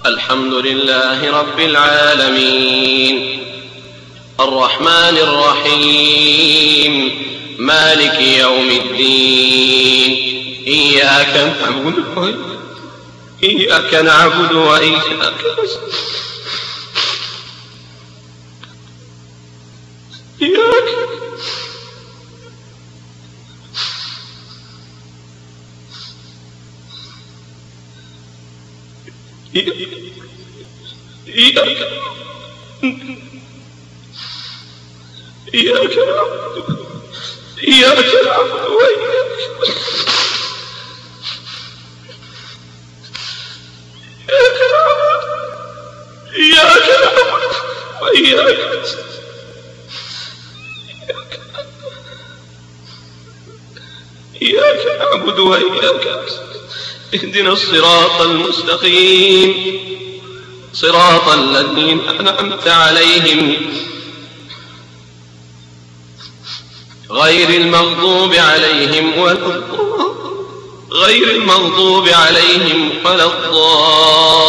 الحمد لله رب العالمين الرحمن الرحيم مالك يوم الدين إياك نعبد وإياك إياك نعبد وإياك اهدنا الصراط المستقيم صراط الذين أنعمت عليهم غير المغضوب عليهم ولا الضالين